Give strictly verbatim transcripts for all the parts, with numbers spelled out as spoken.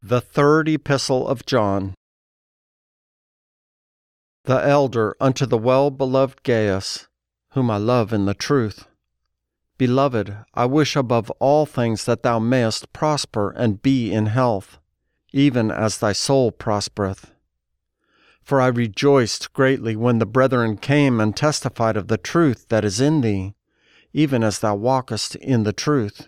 The Third Epistle of John. The elder unto the well-beloved Gaius, whom I love in the truth. Beloved, I wish above all things that thou mayest prosper and be in health, even as thy soul prospereth. For I rejoiced greatly when the brethren came and testified of the truth that is in thee, even as thou walkest in the truth.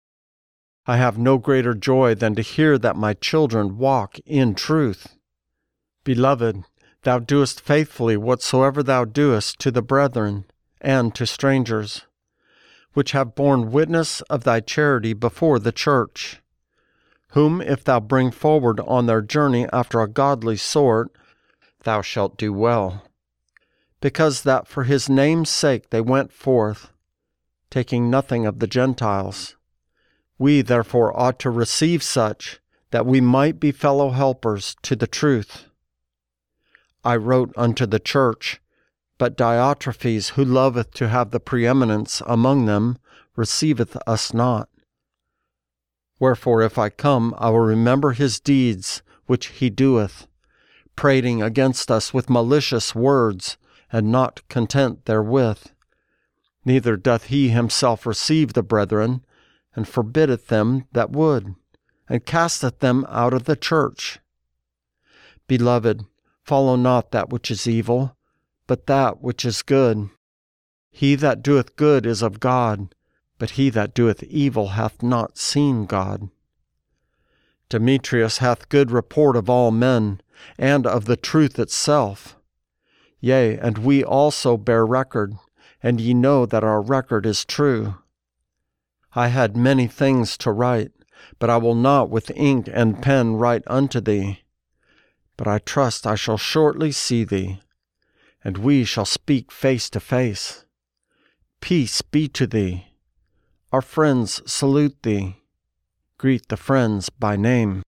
I have no greater joy than to hear that my children walk in truth. Beloved, thou doest faithfully whatsoever thou doest to the brethren and to strangers, which have borne witness of thy charity before the church, whom if thou bring forward on their journey after a godly sort, thou shalt do well, because that for his name's sake they went forth, taking nothing of the Gentiles. We therefore ought to receive such, that we might be fellow helpers to the truth. I wrote unto the church, but Diotrephes, who loveth to have the preeminence among them, receiveth us not. Wherefore if I come, I will remember his deeds which he doeth, prating against us with malicious words, and not content therewith. Neither doth he himself receive the brethren, and forbiddeth them that would, and casteth them out of the church. Beloved, follow not that which is evil, but that which is good. He that doeth good is of God, but he that doeth evil hath not seen God. Demetrius hath good report of all men, and of the truth itself. Yea, and we also bear record, and ye know that our record is true. I had many things to write, but I will not with ink and pen write unto thee. But I trust I shall shortly see thee, and we shall speak face to face. Peace be to thee. Our friends salute thee. Greet the friends by name.